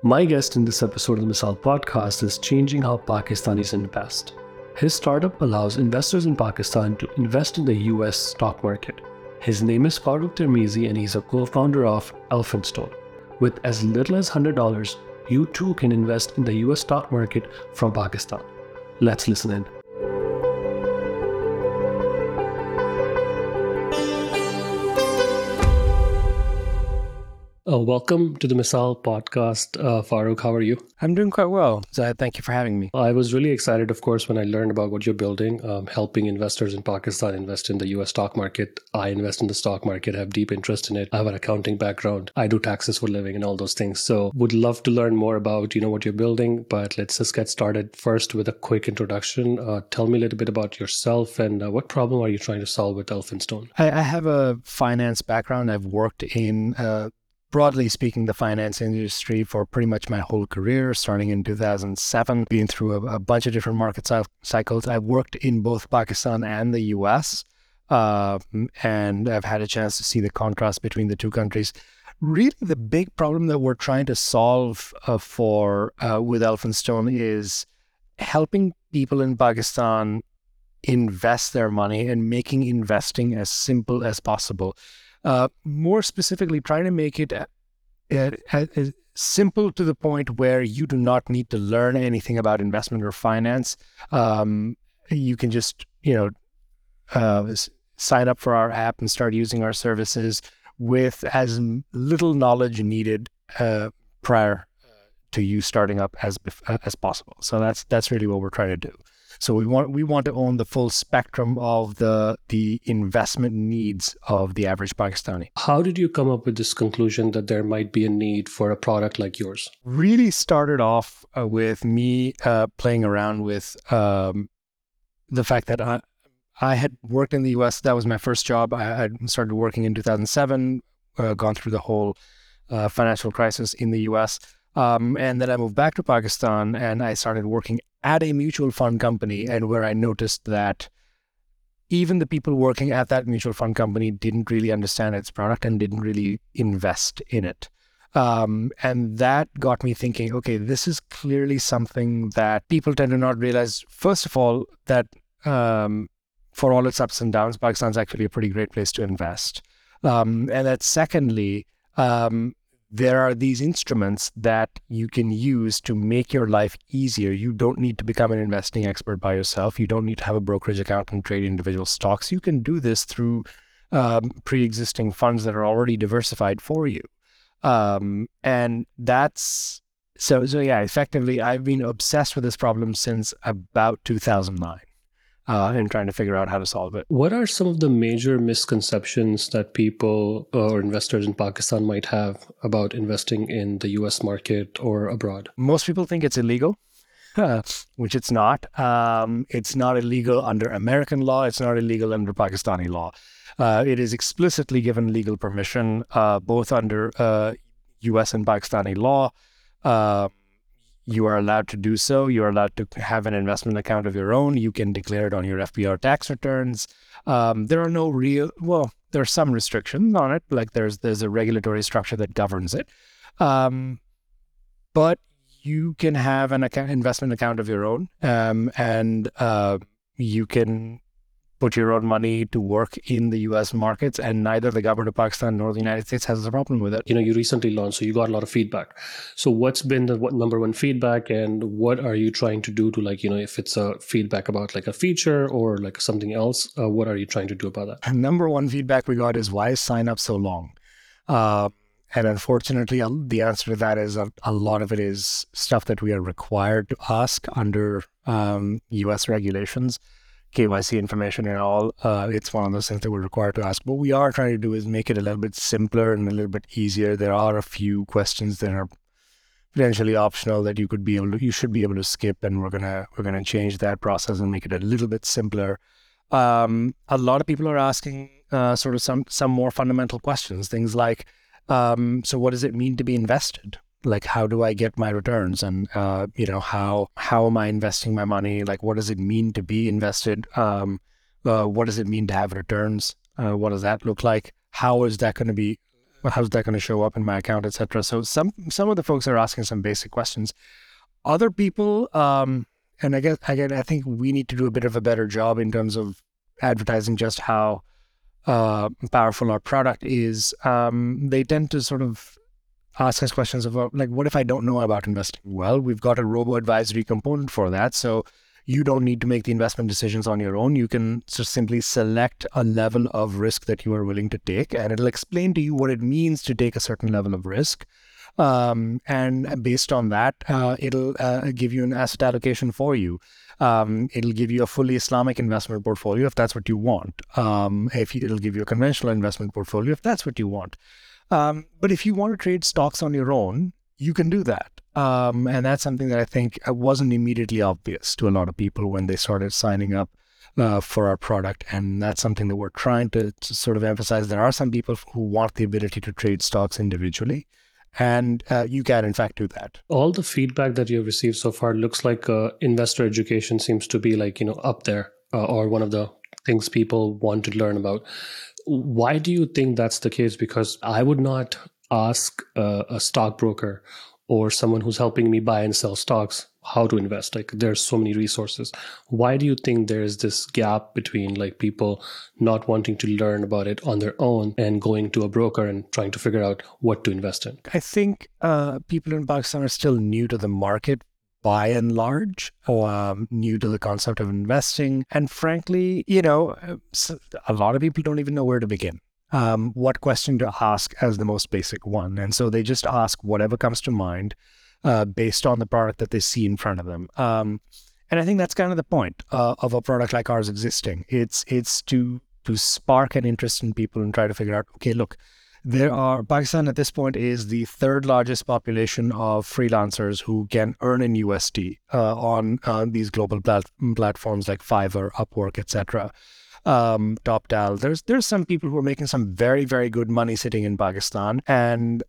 My guest in this episode of the Misal podcast is changing how Pakistanis invest. His startup allows investors in Pakistan to invest in the US stock market. His name is Farooq Tirmizi and he's a co-founder of Elphinstone. With as little as $100, you too can invest in the US stock market from Pakistan. Let's listen in. Welcome to the Misal podcast, Farooq. How are you? I'm doing quite well. So thank you for having me. I was really excited, of course, when I learned about what you're building, helping investors in Pakistan invest in the US stock market. I invest in the stock market, have deep interest in it. I have an accounting background. I do taxes for a living and all those things. So would love to learn more about, what you're building, but let's just get started first with a quick introduction. Tell me a little bit about yourself and what problem are you trying to solve with Elphinstone? I have a finance background. I've worked in broadly speaking, the finance industry for pretty much my whole career, starting in 2007, been through a bunch of different market cycles. I've worked in both Pakistan and the US, and I've had a chance to see the contrast between the two countries. Really, the big problem that we're trying to solve with Elphinstone is helping people in Pakistan invest their money and making investing as simple as possible. More specifically, trying to make it simple to the point where you do not need to learn anything about investment or finance. You can just, sign up for our app and start using our services with as little knowledge needed prior to you starting up as possible. So that's really what we're trying to do. So we want to own the full spectrum of the investment needs of the average Pakistani. How did you come up with this conclusion that there might be a need for a product like yours? Really started off with me playing around with the fact that I had worked in the US. That was my first job. I started working in 2007, gone through the whole financial crisis in the US. And then I moved back to Pakistan and I started working at a mutual fund company, and where I noticed that even the people working at that mutual fund company didn't really understand its product and didn't really invest in it. And that got me thinking, okay, this is clearly something that people tend to not realize. First of all, that for all its ups and downs, Pakistan is actually a pretty great place to invest. And that secondly, there are these instruments that you can use to make your life easier. You don't need to become an investing expert by yourself. You don't need to have a brokerage account and trade individual stocks. You can do this through pre-existing funds that are already diversified for you. And that's, so yeah, effectively, I've been obsessed with this problem since about 2009. And trying to figure out how to solve it. What are some of the major misconceptions that people or investors in Pakistan might have about investing in the US market or abroad? Most people think it's illegal, which it's not. It's not illegal under American law. It's not illegal under Pakistani law. It is explicitly given legal permission, both under US and Pakistani law. You are allowed to do so. You are allowed to have an investment account of your own. You can declare it on your FBR tax returns. There are some restrictions on it, like there's a regulatory structure that governs it. But you can have an investment account of your own, and you can put your own money to work in the US markets, and neither the government of Pakistan nor the United States has a problem with it. You recently launched, so you got a lot of feedback. So what's been the number one feedback, and what are you trying to do to if it's a feedback about like a feature or like something else, what are you trying to do about that? Number one feedback we got is, why sign up so long? And unfortunately, the answer to that is a lot of it is stuff that we are required to ask under US regulations. KYC information and all, it's one of those things that we're required to ask. What we are trying to do is make it a little bit simpler and a little bit easier. There are a few questions that are potentially optional that you should be able to skip, and we're gonna change that process and make it a little bit simpler. A lot of people are asking sort of some more fundamental questions, things like, so what does it mean to be invested? Like, how do I get my returns? And, how am I investing my money? Like, what does it mean to be invested? What does it mean to have returns? What does that look like? How is that going to be how's that going to show up in my account, etc. So some of the folks are asking some basic questions. Other people, and I think we need to do a bit of a better job in terms of advertising just how powerful our product is. They tend to sort of ask us questions about, like, what if I don't know about investing? Well, we've got a robo-advisory component for that. So you don't need to make the investment decisions on your own. You can just simply select a level of risk that you are willing to take, and it'll explain to you what it means to take a certain level of risk. And based on that, it'll give you an asset allocation for you. It'll give you a fully Islamic investment portfolio if that's what you want. It'll give you a conventional investment portfolio if that's what you want. But if you want to trade stocks on your own, you can do that. And that's something that I think wasn't immediately obvious to a lot of people when they started signing up for our product. And that's something that we're trying to sort of emphasize. There are some people who want the ability to trade stocks individually. And you can, in fact, do that. All the feedback that you've received so far looks like investor education seems to be like, up there or one of the things people want to learn about. Why do you think that's the case? Because I would not ask a stockbroker or someone who's helping me buy and sell stocks how to invest. Like, there's so many resources. Why do you think there's this gap between like people not wanting to learn about it on their own and going to a broker and trying to figure out what to invest in? I think people in Pakistan are still new to the market by and large, or new to the concept of investing. And frankly, a lot of people don't even know where to begin. What question to ask as the most basic one. And so they just ask whatever comes to mind based on the product that they see in front of them. And I think that's kind of the point of a product like ours existing. It's to spark an interest in people and try to figure out, okay, look, Pakistan at this point is the third largest population of freelancers who can earn in USD on these global platforms like Fiverr, Upwork, etc. TopTal. There's some people who are making some very, very good money sitting in Pakistan and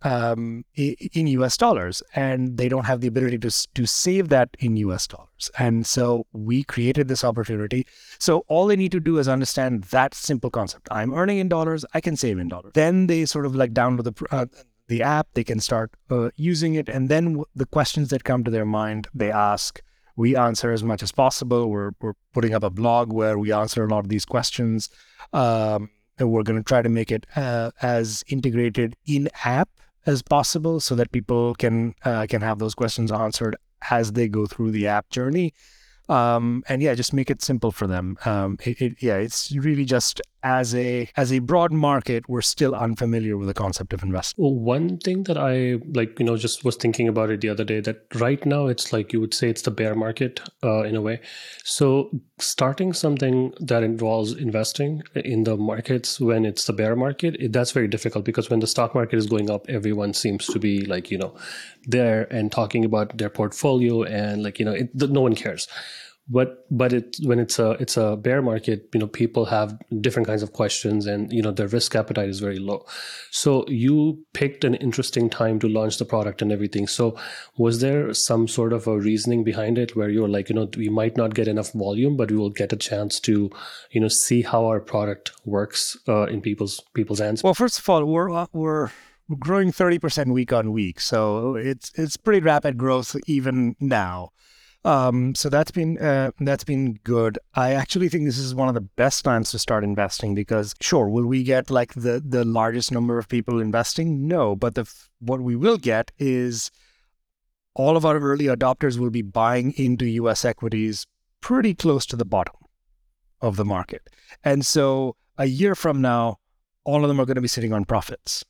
in US dollars, and they don't have the ability to save that in US dollars. And so we created this opportunity. So all they need to do is understand that simple concept. I'm earning in dollars, I can save in dollars. Then they sort of like download the app, they can start using it, and then the questions that come to their mind, they ask. We answer as much as possible. We're putting up a blog where we answer a lot of these questions. And we're going to try to make it as integrated in-app as possible so that people can have those questions answered as they go through the app journey. And yeah, just make it simple for them. It's really just as a broad market, we're still unfamiliar with the concept of investing. Well, one thing that I just was thinking about it the other day, that right now it's like you would say it's the bear market in a way. So starting something that involves investing in the markets when it's the bear market, that's very difficult, because when the stock market is going up, everyone seems to be like, there and talking about their portfolio and no one cares. But when it's a bear market, people have different kinds of questions, and their risk appetite is very low. So you picked an interesting time to launch the product and everything. So was there some sort of a reasoning behind it where you're like, we might not get enough volume, but we will get a chance to see how our product works in people's hands? Well, first of all, we're growing 30% week on week, so it's pretty rapid growth even now. So that's been good. I actually think this is one of the best times to start investing, because sure, will we get like the largest number of people investing? No, but what we will get is all of our early adopters will be buying into US equities pretty close to the bottom of the market. And so a year from now, all of them are going to be sitting on profits.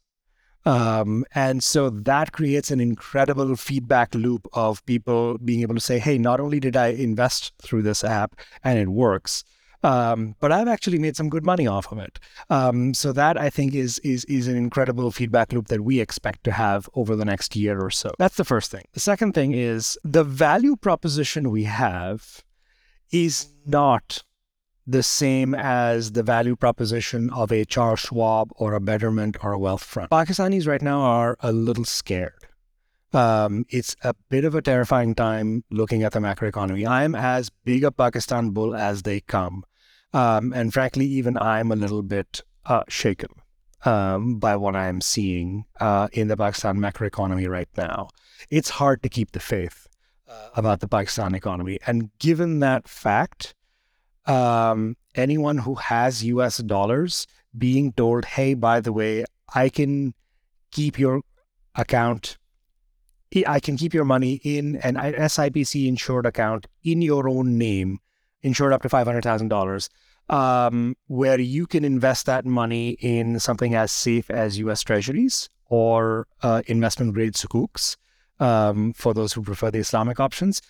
And so that creates an incredible feedback loop of people being able to say, hey, not only did I invest through this app and it works, but I've actually made some good money off of it. So that, I think, is an incredible feedback loop that we expect to have over the next year or so. That's the first thing. The second thing is the value proposition we have is not the same as the value proposition of a Charles Schwab or a Betterment or a Wealthfront. Pakistanis right now are a little scared. It's a bit of a terrifying time looking at the macroeconomy. I'm as big a Pakistan bull as they come. And frankly, even I'm a little bit shaken. by what I am seeing in the Pakistan macroeconomy right now. It's hard to keep the faith about the Pakistan economy. And given that fact, anyone who has US dollars being told, hey, by the way, I can keep your account, I can keep your money in an SIPC insured account in your own name, insured up to $500,000, where you can invest that money in something as safe as US Treasuries or investment grade sukuks, for those who prefer the Islamic options.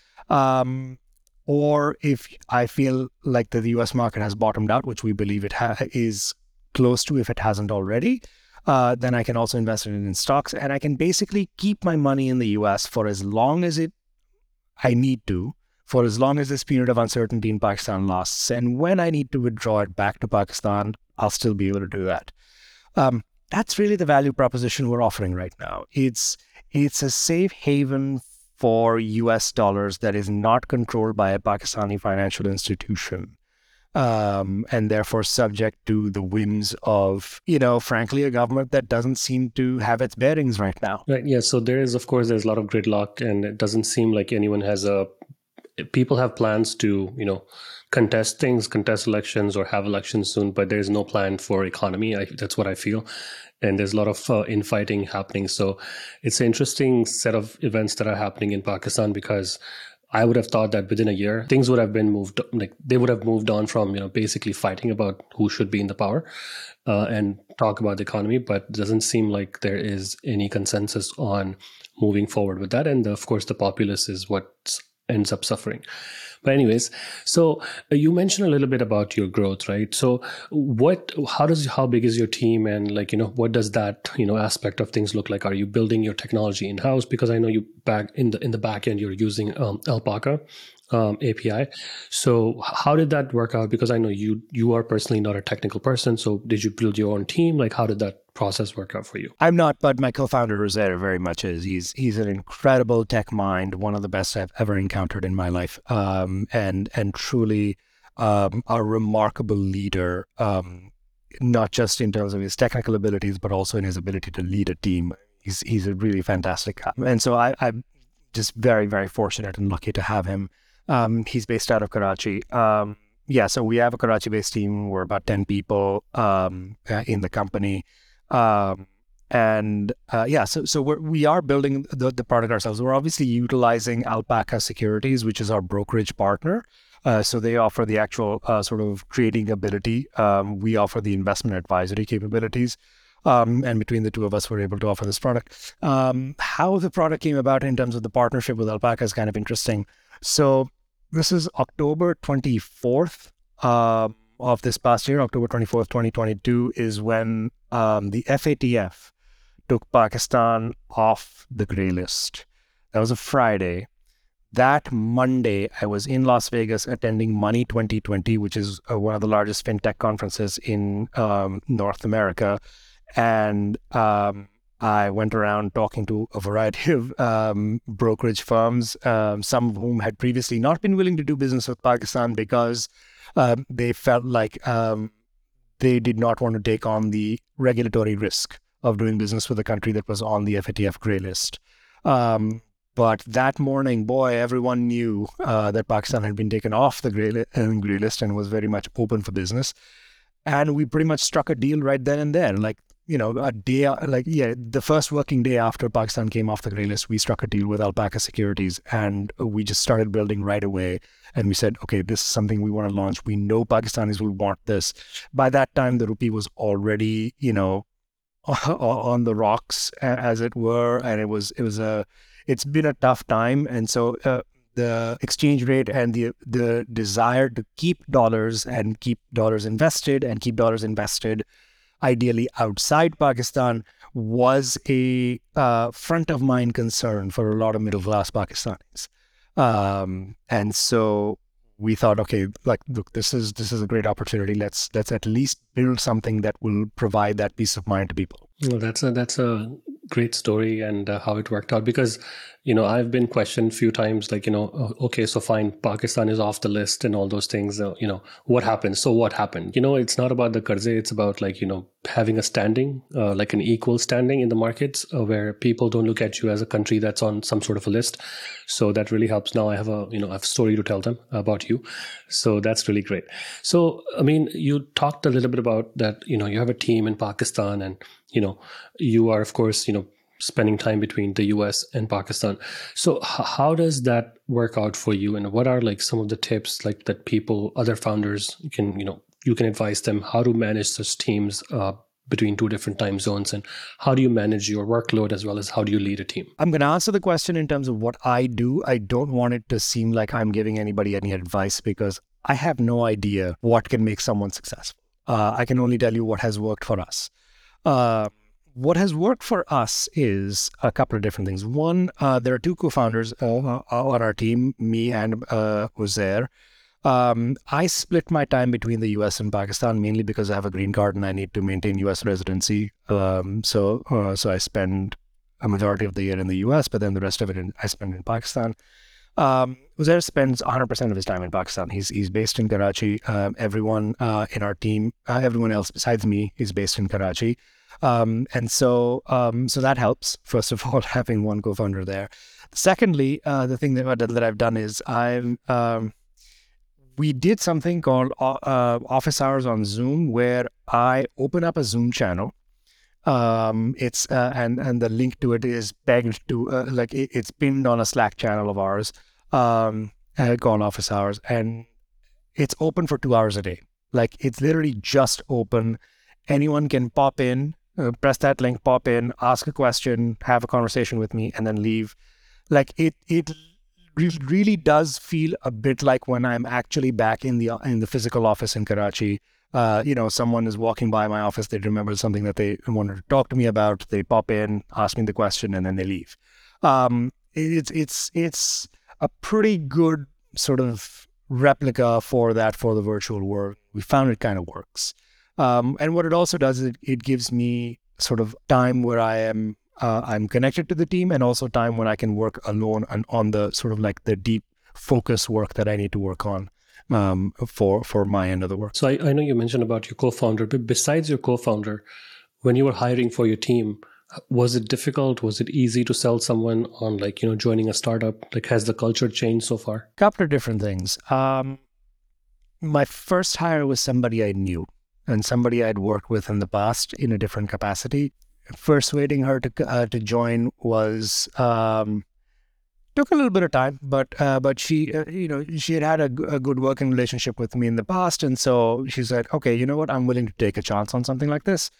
Or if I feel like the US market has bottomed out, which we believe it is close to if it hasn't already, then I can also invest it in stocks. And I can basically keep my money in the US for as long as I need to, for as long as this period of uncertainty in Pakistan lasts. And when I need to withdraw it back to Pakistan, I'll still be able to do that. That's really the value proposition we're offering right now. It's a safe haven for US dollars that is not controlled by a Pakistani financial institution, and therefore subject to the whims of, frankly, a government that doesn't seem to have its bearings right now. Right. Yeah. So there's a lot of gridlock, and it doesn't seem like anyone has people have plans to, contest elections or have elections soon, but there's no plan for economy. That's what I feel. And there's a lot of infighting happening. So it's an interesting set of events that are happening in Pakistan, because I would have thought that within a year, things would have been they would have moved on from, basically fighting about who should be in the power and talk about the economy. But it doesn't seem like there is any consensus on moving forward with that. And of course, the populace is what ends up suffering. But anyways, so you mentioned a little bit about your growth, right? So how big is your team, and what does that, aspect of things look like? Are you building your technology in-house? Because I know you back in the back end, you're using Alpaca API. So how did that work out? Because I know you are personally not a technical person. So did you build your own team? How did that process work out for you? I'm not, but my co-founder Rosetta very much is. He's an incredible tech mind, one of the best I've ever encountered in my life, and truly a remarkable leader, not just in terms of his technical abilities, but also in his ability to lead a team. He's a really fantastic guy, and so I'm just very, very fortunate and lucky to have him. He's based out of Karachi. So we have a Karachi-based team. We're about 10 people in the company. So we are building the product ourselves. We're obviously utilizing Alpaca Securities, which is our brokerage partner. So they offer the actual sort of trading ability. We offer the investment advisory capabilities. And between the two of us, we're able to offer this product. How the product came about in terms of the partnership with Alpaca is kind of interesting. So this is October 24th of this past year, October 24th, 2022, is when the FATF took Pakistan off the gray list. That was a Friday. That Monday, I was in Las Vegas attending Money 2020, which is one of the largest fintech conferences in North America. And I went around talking to a variety of brokerage firms, some of whom had previously not been willing to do business with Pakistan because they felt like they did not want to take on the regulatory risk of doing business with a country that was on the FATF gray list. But that morning, boy, everyone knew that Pakistan had been taken off the gray list and was very much open for business. And we pretty much struck a deal right then and there. The first working day after Pakistan came off the gray list, we struck a deal with Alpaca Securities, and we just started building right away. And we said, okay, this is something we want to launch. We know Pakistanis will want this. By that time, the rupee was already, on the rocks, as it were, and it's been a tough time. And so the exchange rate and the desire to keep dollars and keep dollars invested ideally outside Pakistan was a front of mind concern for a lot of middle class Pakistanis. And so we thought, okay, look, this is a great opportunity. Let's at least build something that will provide that peace of mind to people. Well, that's a great story, and how it worked out, because I've been questioned a few times, like, okay, so fine, Pakistan is off the list and all those things. What happened? So what happened? It's not about the qarze. It's about like, having a standing, like an equal standing in the markets where people don't look at you as a country that's on some sort of a list. So that really helps. Now I have a story to tell them about you. So that's really great. So, I mean, you talked a little bit about that, you have a team in Pakistan and, you are, of course, spending time between the US and Pakistan. So how does that work out for you? And what are like some of the tips like that other founders can, you can advise them how to manage such teams between two different time zones, and how do you manage your workload as well as how do you lead a team? I'm going to answer the question in terms of what I do. I don't want it to seem like I'm giving anybody any advice because I have no idea what can make someone successful. I can only tell you what has worked for us. What has worked for us is a couple of different things. One, there are two co-founders on our team, me and Uzair. I split my time between the US and Pakistan mainly because I have a green card and I need to maintain US residency. So I spend a majority of the year in the US, but then the rest of it I spend in Pakistan. Uzair spends 100% of his time in Pakistan. He's based in Karachi. Everyone in our team, everyone else besides me is based in Karachi. So that helps, first of all, having one co-founder there. Secondly, the thing that I've done is we did something called office hours on Zoom, where I open up a Zoom channel. It's and the link to it is pegged to it's pinned on a Slack channel of ours called Office Hours, and it's open for 2 hours a day. Like, it's literally just open. Anyone can pop in, press that link, pop in, ask a question, have a conversation with me, and then leave. Like, it really does feel a bit like when I'm actually back in the physical office in Karachi. Someone is walking by my office, they remember something that they wanted to talk to me about, they pop in, ask me the question, and then they leave. It's a pretty good sort of replica for the virtual world. We found it kind of works. And what it also does is it gives me sort of time where I'm connected to the team, and also time when I can work alone and on the sort of like the deep focus work that I need to work on for my end of the work. So I know you mentioned about your co-founder, but besides your co-founder, when you were hiring for your team, was it difficult? Was it easy to sell someone on joining a startup? Like, has the culture changed so far? Couple of different things. My first hire was somebody I knew and somebody I'd worked with in the past in a different capacity. Persuading her to join was took a little bit of time, but she she had a good working relationship with me in the past, and so she said, okay, you know what, I'm willing to take a chance on something like this.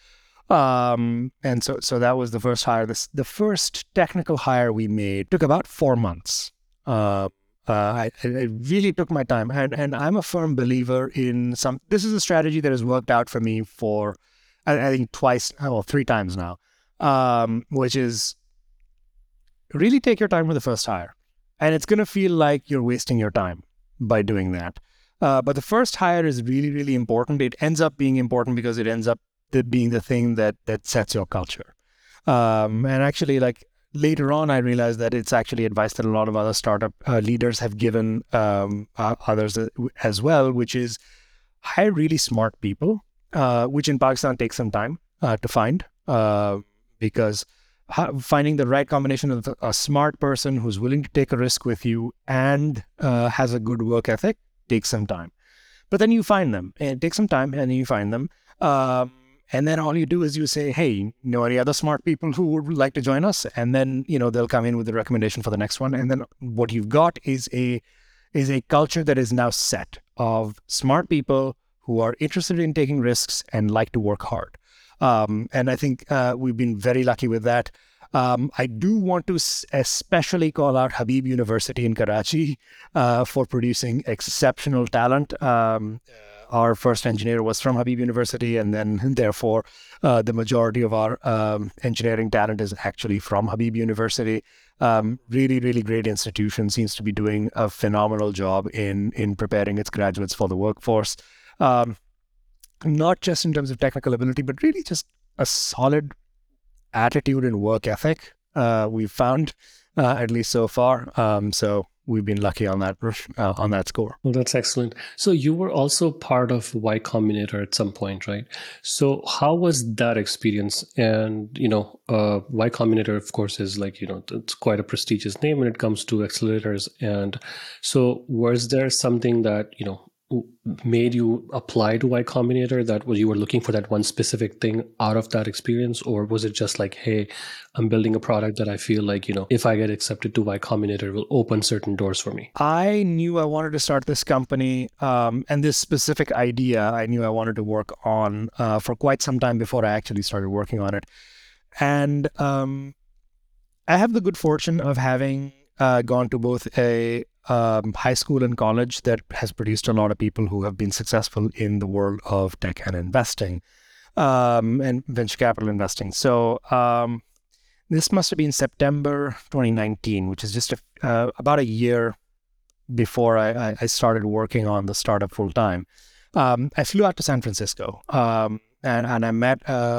And so that was the first hire. The first technical hire we made took about 4 months. I really took my time, and I'm a firm believer in this is a strategy that has worked out for me for I think 3 times now, which is really take your time with the first hire. And it's going to feel like you're wasting your time by doing that. But the first hire is really, really important. It ends up being important because it ends up being the thing that sets your culture. And actually, like, later on, I realized that it's actually advice that a lot of other startup leaders have given others as well, which is hire really smart people, which in Pakistan takes some time to find, because finding the right combination of a smart person who's willing to take a risk with you and has a good work ethic takes some time. But then you find them, and it takes some time, and then you find them. And then all you do is you say, hey, know any other smart people who would like to join us? And then, they'll come in with a recommendation for the next one. And then what you've got is a culture that is now set of smart people who are interested in taking risks and like to work hard. And I think we've been very lucky with that. I do want to especially call out Habib University in Karachi for producing exceptional talent. Our first engineer was from Habib University, and then therefore the majority of our engineering talent is actually from Habib University. Really, really great institution, seems to be doing a phenomenal job in preparing its graduates for the workforce. Not just in terms of technical ability, but really just a solid attitude and work ethic. We've found at least so far. So we've been lucky on that score. Well, that's excellent. So you were also part of Y Combinator at some point, right? So how was that experience? And, Y Combinator, of course, is like, it's quite a prestigious name when it comes to accelerators. And so was there something that, made you apply to Y Combinator, that you were looking for that one specific thing out of that experience? Or was it just like, hey, I'm building a product that I feel like, if I get accepted to Y Combinator, it will open certain doors for me? I knew I wanted to start this company, and this specific idea I knew I wanted to work on for quite some time before I actually started working on it. And I have the good fortune of having gone to both a high school and college that has produced a lot of people who have been successful in the world of tech and investing, and venture capital investing. So this must have been September 2019, which is just about a year before I started working on the startup full time. I flew out to San Francisco, and I met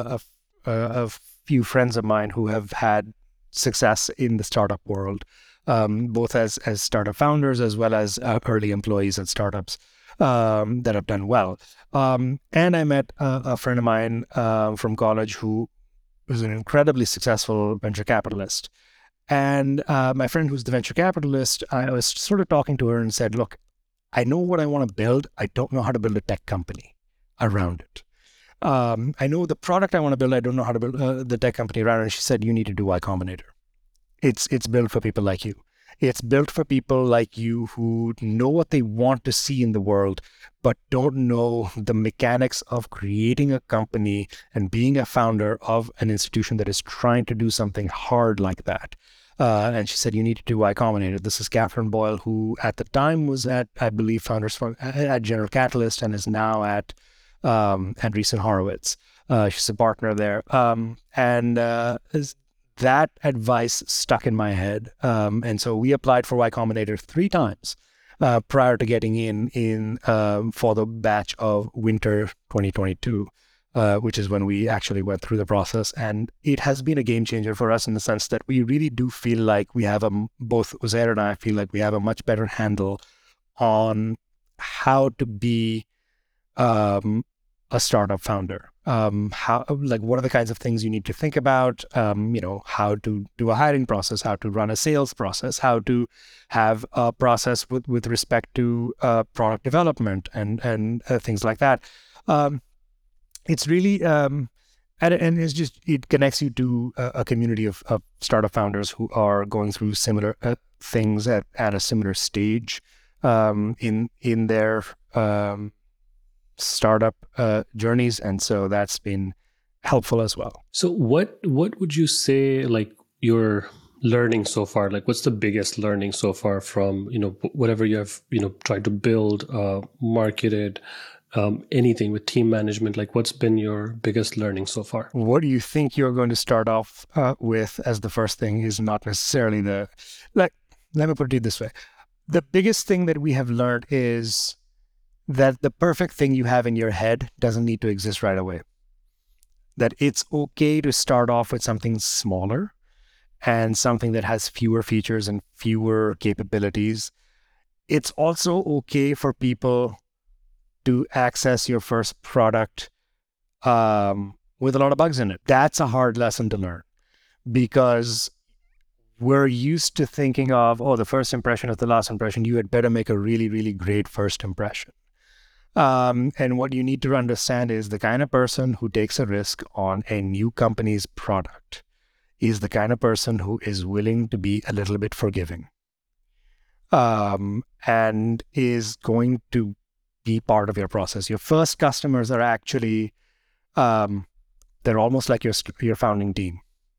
a few friends of mine who have had success in the startup world, both as startup founders as well as early employees at startups that have done well. And I met a friend of mine from college who was an incredibly successful venture capitalist. And my friend who's the venture capitalist, I was sort of talking to her and said, look, I know what I want to build. I don't know how to build a tech company around it. I know the product I want to build. I don't know how to build the tech company around it. And she said, you need to do Y Combinator. It's built for people like you. It's built for people like you who know what they want to see in the world, but don't know the mechanics of creating a company and being a founder of an institution that is trying to do something hard like that. And she said, you need to do Y Combinator. This is Catherine Boyle, who at the time was at, I believe, at General Catalyst and is now at Andreessen Horowitz. She's a partner there. That advice stuck in my head. And so we applied for Y Combinator 3 times prior to getting in for the batch of winter 2022, which is when we actually went through the process. And it has been a game changer for us in the sense that we really do feel like we have both Uzair and I feel like we have a much better handle on how to be a startup founder. What are the kinds of things you need to think about? How to do a hiring process, how to run a sales process, how to have a process with respect to product development and things like that. It's really and it's just, it connects you to a community of startup founders who are going through similar things at a similar stage in their startup journeys, and so that's been helpful as well. So what would you say, like, you're learning so far? Like, what's the biggest learning so far from whatever you have tried to build, marketed, anything with team management? Like, what's been your biggest learning so far? What do you think you're going to start off with as the first thing is not necessarily let me put it this way. The biggest thing that we have learned is that the perfect thing you have in your head doesn't need to exist right away. That it's okay to start off with something smaller and something that has fewer features and fewer capabilities. It's also okay for people to access your first product with a lot of bugs in it. That's a hard lesson to learn because we're used to thinking of, the first impression is the last impression. You had better make a really, really great first impression. And what you need to understand is the kind of person who takes a risk on a new company's product is the kind of person who is willing to be a little bit forgiving, and is going to be part of your process. Your first customers are actually, they're almost like your founding team.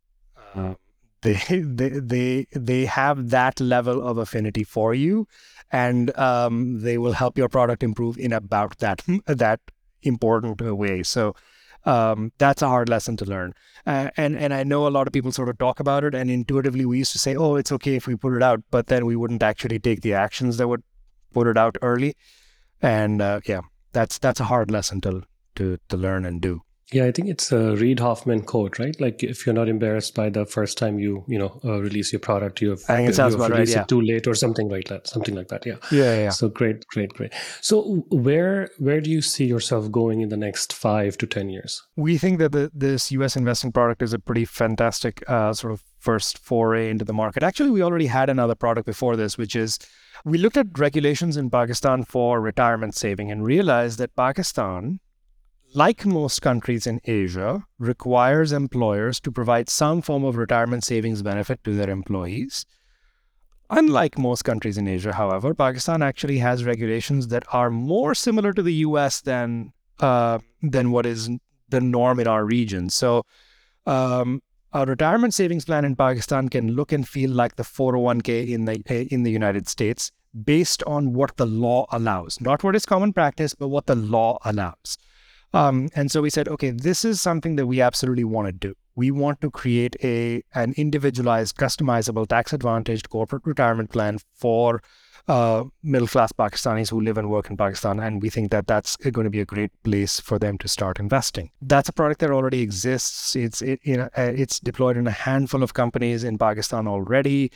They have that level of affinity for you, and they will help your product improve in about that important way. So that's a hard lesson to learn. And I know a lot of people sort of talk about it, and intuitively we used to say, it's okay if we put it out, but then we wouldn't actually take the actions that would put it out early. And that's a hard lesson to learn and do. Yeah, I think it's a Reid Hoffman quote, right? Like, if you're not embarrassed by the first time release your product, I think it sounds about right. released Yeah. it too late or something like that. Something like that. Yeah. Yeah. So great. So where do you see yourself going in the next 5 to 10 years? We think that this US investing product is a pretty fantastic sort of first foray into the market. Actually, we already had another product before this, which is we looked at regulations in Pakistan for retirement saving and realized that Pakistan, like most countries in Asia, requires employers to provide some form of retirement savings benefit to their employees. Unlike most countries in Asia, however, Pakistan actually has regulations that are more similar to the US than what is the norm in our region. So a retirement savings plan in Pakistan can look and feel like the 401k in the United States based on what the law allows, not what is common practice, but what the law allows. And so we said, okay, this is something that we absolutely want to do. We want to create an individualized, customizable, tax-advantaged corporate retirement plan for middle-class Pakistanis who live and work in Pakistan. And we think that that's going to be a great place for them to start investing. That's a product that already exists. It's deployed in a handful of companies in Pakistan already.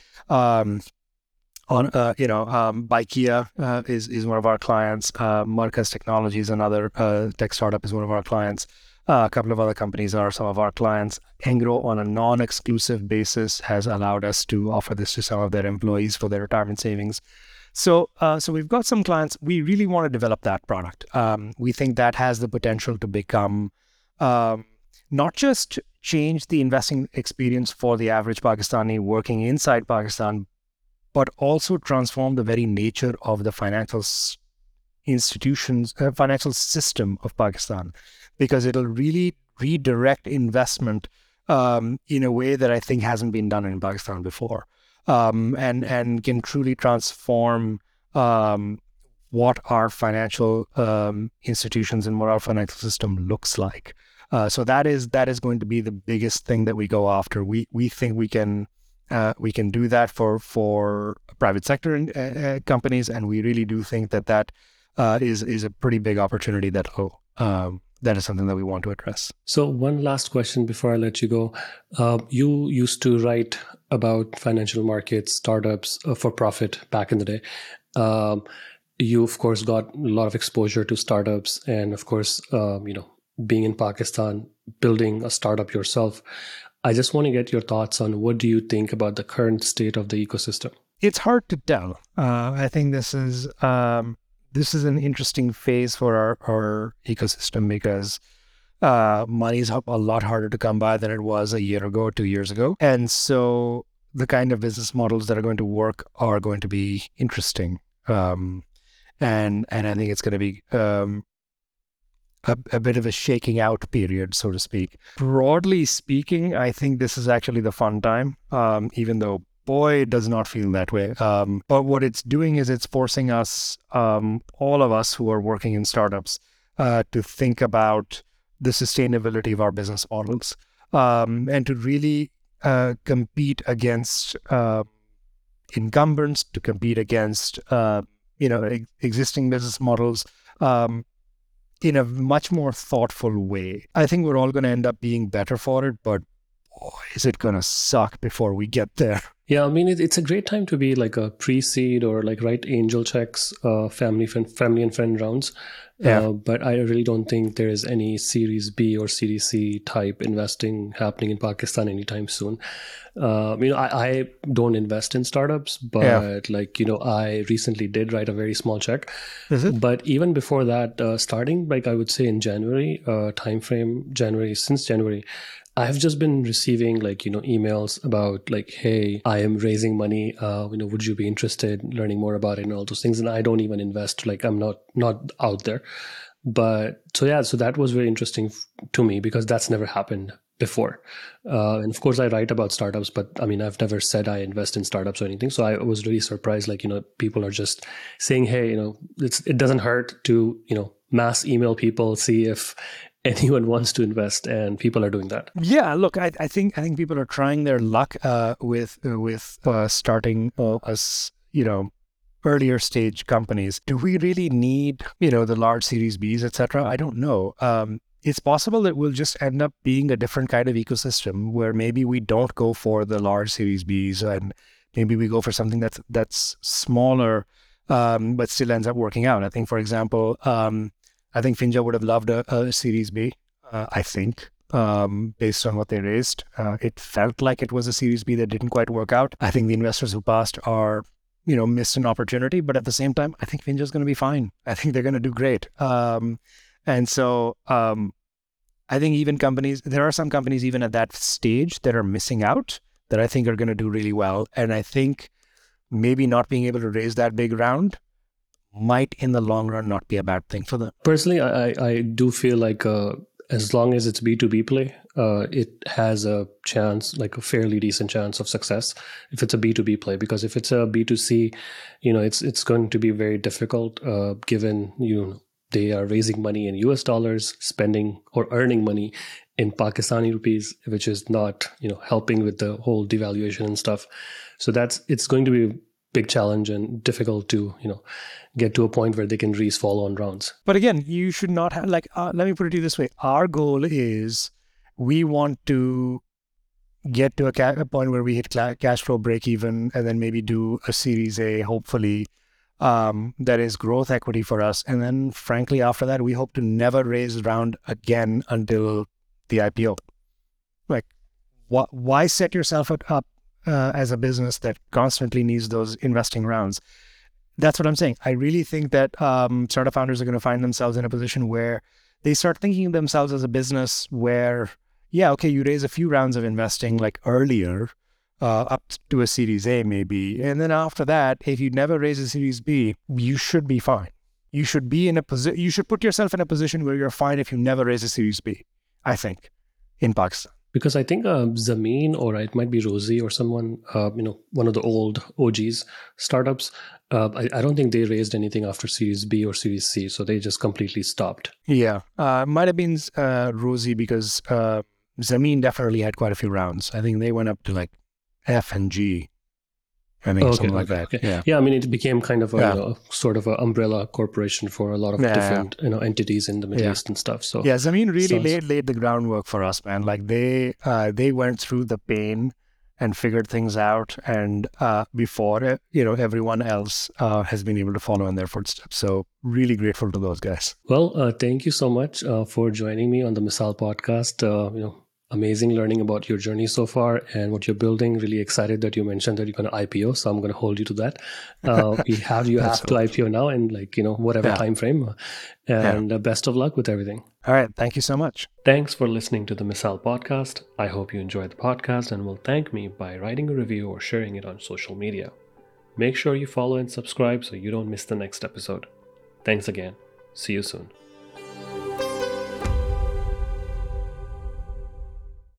Bikea is one of our clients. Marcus Technologies, another tech startup, is one of our clients. A couple of other companies are some of our clients. Engro, on a non-exclusive basis, has allowed us to offer this to some of their employees for their retirement savings. So we've got some clients. We really want to develop that product. We think that has the potential to become not just change the investing experience for the average Pakistani working inside Pakistan, but also transform the very nature of the financial system of Pakistan, because it'll really redirect investment in a way that I think hasn't been done in Pakistan before, and can truly transform what our financial institutions and what our financial system looks like. So that is going to be the biggest thing that we go after. We think we can do that for private sector companies, and we really do think that is a pretty big opportunity that is something that we want to address. So one last question before I let you go. You used to write about financial markets, startups for profit back in the day. You, of course, got a lot of exposure to startups, and of course, being in Pakistan, building a startup yourself. I just want to get your thoughts on what do you think about the current state of the ecosystem? It's hard to tell. I think this is an interesting phase for our ecosystem, because money is a lot harder to come by than it was a year ago, 2 years ago. And so the kind of business models that are going to work are going to be interesting. And I think it's going to be a bit of a shaking out period, so to speak. Broadly speaking, I think this is actually the fun time, even though, boy, it does not feel that way. But what it's doing is it's forcing us, all of us who are working in startups, to think about the sustainability of our business models, and to really compete against incumbents, to compete against existing business models, in a much more thoughtful way. I think we're all going to end up being better for it, but boy, is it going to suck before we get there. Yeah, I mean, it's a great time to be like a pre-seed or like write angel checks, family and friend rounds. Yeah. But I really don't think there is any Series B or Series C type investing happening in Pakistan anytime soon. I don't invest in startups, but I recently did write a very small check. Is it? But even before that, starting like I would say in January, since January, I've just been receiving emails about like, hey, I am raising money. Would you be interested in learning more about it and all those things? And I don't even invest. Like I'm not out there. But so that was very interesting to me because that's never happened before. And of course I write about startups, but I mean, I've never said I invest in startups or anything. So I was really surprised. Like, people are just saying, hey, it doesn't hurt to, mass email people, see if anyone wants to invest, and people are doing that. Yeah, look, I think people are trying their luck with starting as earlier stage companies. Do we really need the large Series Bs, etc.? I don't know. it's possible that we'll just end up being a different kind of ecosystem where maybe we don't go for the large Series Bs and maybe we go for something that's smaller, but still ends up working out. I think, for example, I think Finja would have loved a Series B, I think, based on what they raised. It felt like it was a Series B that didn't quite work out. I think the investors who passed are, missed an opportunity, but at the same time, I think Finja's going to be fine. I think they're going to do great. And so I think there are some companies even at that stage that are missing out that I think are going to do really well. And I think maybe not being able to raise that big round might in the long run not be a bad thing for them. Personally, I do feel like as long as it's B2B play, it has a chance, like a fairly decent chance of success if it's a B2B play. Because if it's a B2C, it's going to be very difficult given, they are raising money in US dollars, spending or earning money in Pakistani rupees, which is not, helping with the whole devaluation and stuff. So it's going to be a big challenge and difficult to, get to a point where they can raise follow-on rounds. But again, you should not have, let me put it to you this way. Our goal is we want to get to a point where we hit cash flow break even and then maybe do a Series A, hopefully, that is growth equity for us. And then frankly, after that, we hope to never raise a round again until the IPO. Like, why set yourself up as a business that constantly needs those investing rounds? That's what I'm saying. I really think that startup founders are going to find themselves in a position where they start thinking of themselves as a business where, you raise a few rounds of investing like earlier, up to a Series A maybe. And then after that, if you never raise a Series B, you should be fine. You should be you should put yourself in a position where you're fine if you never raise a Series B, I think, in Pakistan. Because I think Zameen, or it might be Rosie or someone, one of the old OGs startups, I don't think they raised anything after Series B or Series C, so they just completely stopped. Yeah, might have been Rosie because Zameen definitely had quite a few rounds. I think they went up to like F and G. I think something like that. Okay. Yeah, I mean, it became kind of a sort of an umbrella corporation for a lot of different entities in the Middle East and stuff. So Zameen really laid the groundwork for us, man. Like they went through the pain and figured things out, and before everyone else has been able to follow in their footsteps. So really grateful to those guys. Well, thank you so much for joining me on the Misal podcast. Amazing learning about your journey so far and what you're building. Really excited that you mentioned that you're going to IPO. So I'm going to hold you to that. You have to IPO now in whatever time frame. And best of luck with everything. All right. Thank you so much. Thanks for listening to the Misal podcast. I hope you enjoyed the podcast and will thank me by writing a review or sharing it on social media. Make sure you follow and subscribe so you don't miss the next episode. Thanks again. See you soon.